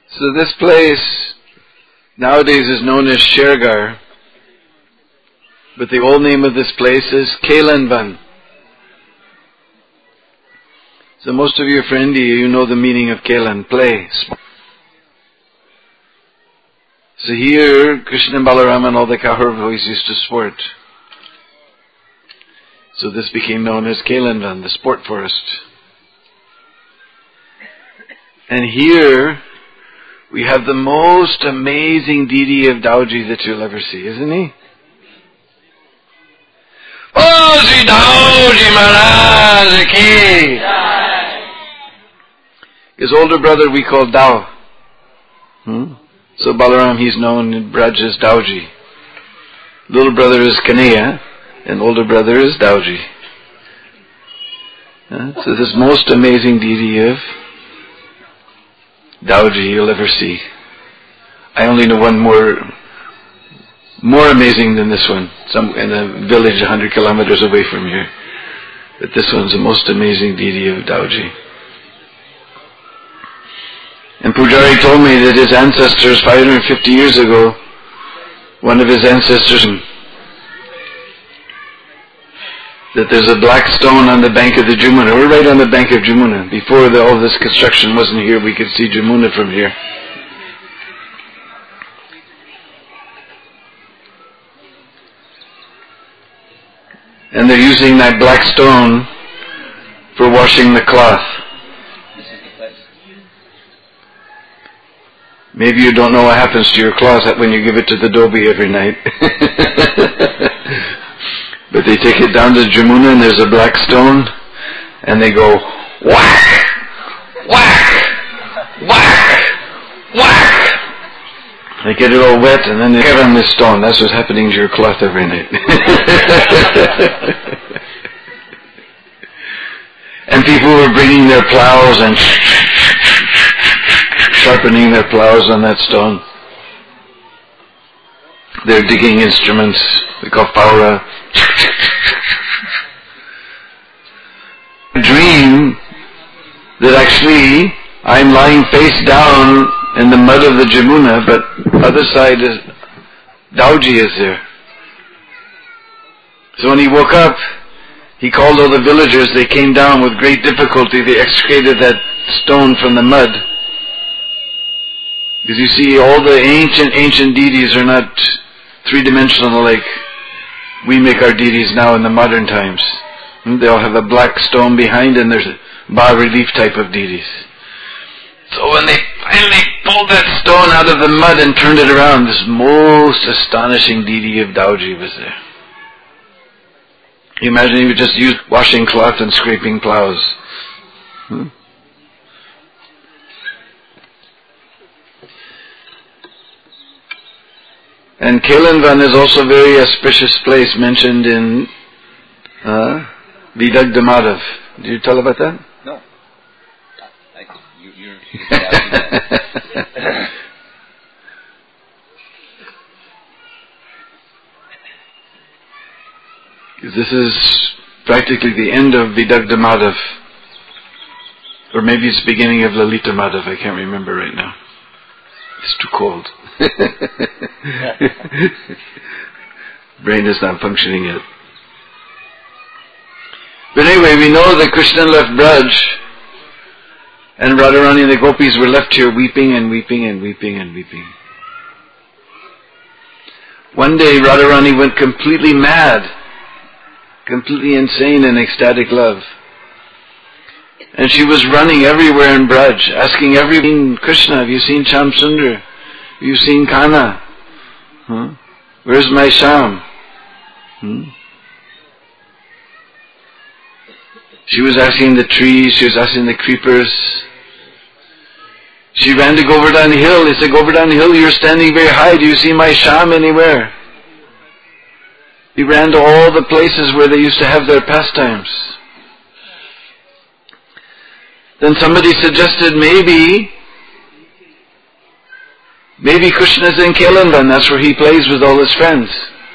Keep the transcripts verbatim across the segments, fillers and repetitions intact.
So this place nowadays is known as Shergar, but the old name of this place is Kelanvan. So most of you for India, you know the meaning of Kelan, play. So here, Krishna and Balaram and all the Kahar boys used to sport. So this became known as Kelanvan, the sport forest. And here, we have the most amazing deity of Dauji that you'll ever see, isn't he? Oh, Sri Dauji Maharaj ki! His older brother we call Dao. Hmm? So Balaram, he's known in Braj as Dauji. Little brother is Kanaya, and older brother is Dauji. Uh, so this most amazing deity of Dauji you'll ever see. I only know one more, more amazing than this one. Some in a village a hundred kilometers away from here. But this one's the most amazing deity of Dauji. And Pujari told me that his ancestors, five hundred fifty years ago, one of his ancestors, that there's a black stone on the bank of the Jamuna. We're right on the bank of Jamuna. Before the, all this construction wasn't here, we could see Jamuna from here. And they're using that black stone for washing the cloth. Maybe you don't know what happens to your closet when you give it to the Dobi every night. But they take it down to Jamuna and there's a black stone and they go whack, whack, whack, whack. They get it all wet and then they get on this stone. That's what's happening to your cloth every night. And people were bringing their plows and sharpening their plows on that stone. They're digging instruments we call paura. A dream that actually I'm lying face down in the mud of the Jamuna, but other side is Dauji is there. So when he woke up, he called all the villagers. They came down with great difficulty. They extricated that stone from the mud. Because you see, all the ancient, ancient deities are not three-dimensional like we make our deities now in the modern times. They all have a black stone behind and there's a bas-relief type of deities. So when they finally pulled that stone out of the mud and turned it around, this most astonishing deity of Dauji was there. You imagine he would just use washing cloth and scraping plows. Hmm? And Kelanvan is also a very auspicious place mentioned in uh, Vidagdha Madhav. Did you tell about that? No. I, you, you're, you're This is practically the end of Vidagdha Madhav. Or maybe it's the beginning of Lalita Madhav. I can't remember right now. It's too cold. Brain is not functioning yet. But anyway, we know that Krishna left Braj and Radharani and the gopis were left here weeping and weeping and weeping and weeping. One day Radharani went completely mad, completely insane in ecstatic love. And she was running everywhere in Braj, asking everyone, Krishna, have you seen Sham Sundar? Have you seen Kana? Huh? Where's my Sham? Hmm? She was asking the trees, she was asking the creepers. She ran to Govardhan Hill. He said, Govardhan Hill, you're standing very high. Do you see my Sham anywhere? He ran to all the places where they used to have their pastimes. Then somebody suggested maybe, maybe Krishna's in Kelanvan, that's where he plays with all his friends.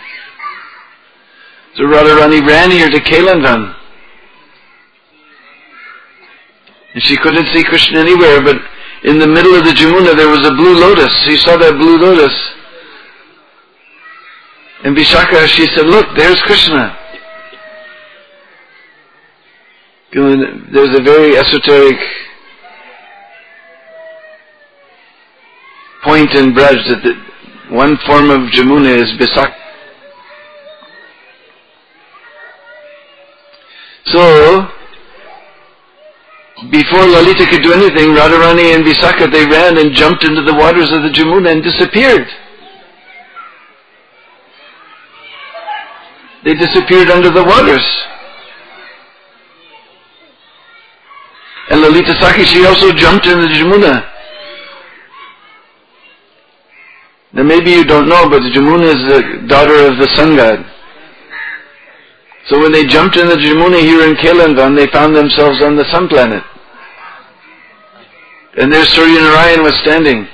So Radharani ran here to Kelanvan. And she couldn't see Krishna anywhere, but in the middle of the Jamuna there was a blue lotus. She saw that blue lotus. And Vishaka, she said, look, there's Krishna. There's a very esoteric point in Braj that the one form of Jamuna is Bisakha. So, before Lalita could do anything, Radharani and Visakha, they ran and jumped into the waters of the Jamuna and disappeared. They disappeared under the waters. And Lalita Sakhi, she also jumped in the Jamuna. Now maybe you don't know, but the Jamuna is the daughter of the sun god. So when they jumped in the Jamuna here in Kailanvan, they found themselves on the sun planet. And there Surya Narayan was standing.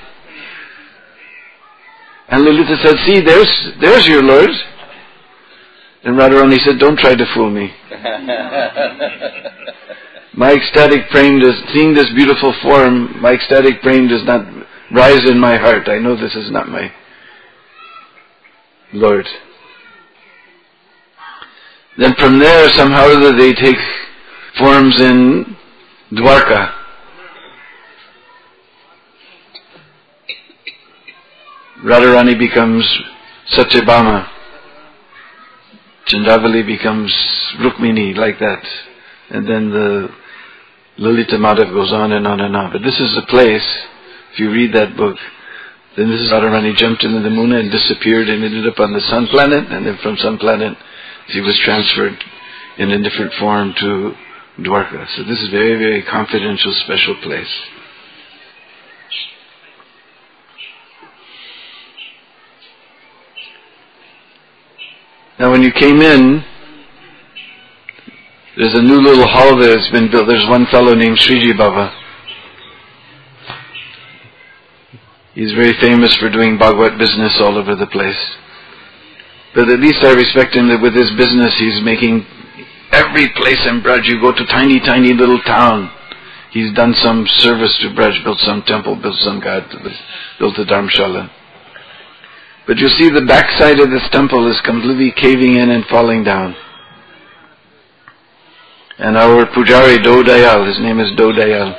And Lalita said, see, there's, there's your Lord. And Radharani said, don't try to fool me. My ecstatic prem does, seeing this beautiful form, my ecstatic prem does not rise in my heart. I know this is not my Lord. Then from there, somehow or other, they take forms in Dwarka. Radharani becomes Satyabhama. Chandravali becomes Rukmini, like that. And then the Lalita Madhav goes on and on and on. But this is a place, if you read that book, then this is Radharani jumped into the moon and disappeared and ended up on the sun planet, and then from sun planet she was transferred in a different form to Dwarka. So this is a very, very confidential, special place. Now when you came in, there's a new little hall there that's been built. There's one fellow named Sriji Baba. He's very famous for doing Bhagavad business all over the place. But at least I respect him that with his business he's making every place in Braj. You go to tiny, tiny little town. He's done some service to Braj, built some temple, built some god, built a Dharmshala. But you see the backside of this temple is completely caving in and falling down. And our Pujari, Do Dayal, his name is Do Dayal.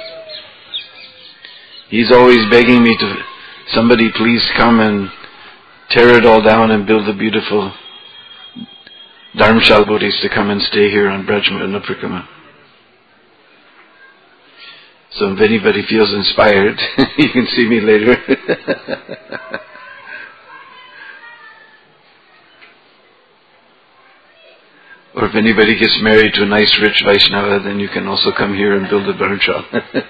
He's always begging me to, somebody please come and tear it all down and build a beautiful Dharmshala Bodhis to come and stay here on Brajmarana Prikrama. So if anybody feels inspired, you can see me later. Or if anybody gets married to a nice rich Vaishnava, then you can also come here and build a Dharmshala.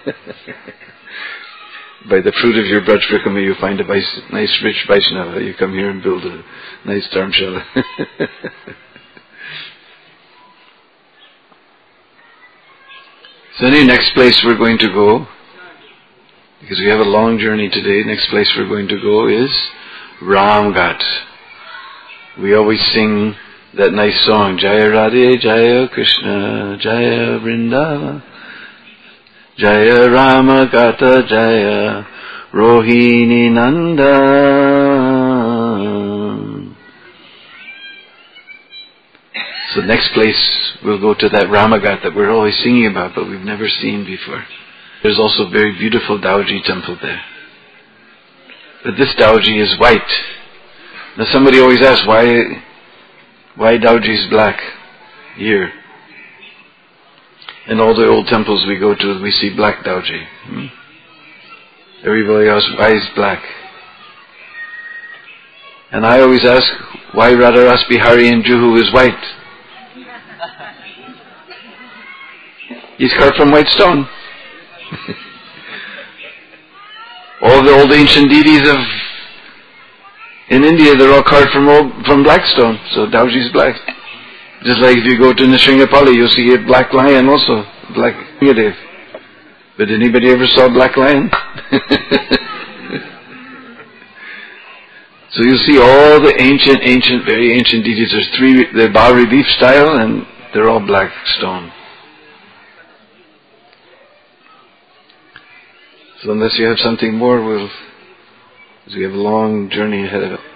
By the fruit of your Braj Prikrama, you find a nice rich Vaishnava, you come here and build a nice Dharmshala. So the next place we're going to go, because we have a long journey today, next place we're going to go is Ramghat. We always sing that nice song, Jaya Radhe, Jaya Krishna, Jaya Vrindava, Jaya Rama Gata, Jaya Rohini Nanda. So next place we'll go to that Ramaghat that we're always singing about, but we've never seen before. There's also a very beautiful Dauji temple there. But this Dauji is white. Now somebody always asks, why why Dauji is black here? In all the old temples we go to, we see black Dauji. Hmm? Everybody asks, why is black? And I always ask, why Radharas Bihari and Juhu is white? He's carved from white stone. All the old ancient deities of in India, they're all carved from old, from black stone. So Dauji is black. Just like if you go to Nrsimhapalli, you'll see a black lion also, black Nrsimhadev. But anybody ever saw a black lion? So you'll see all the ancient, ancient, very ancient deities. There's three, they're bas-relief style, and they're all black stone. So unless you have something more, we'll, because we have a long journey ahead of it.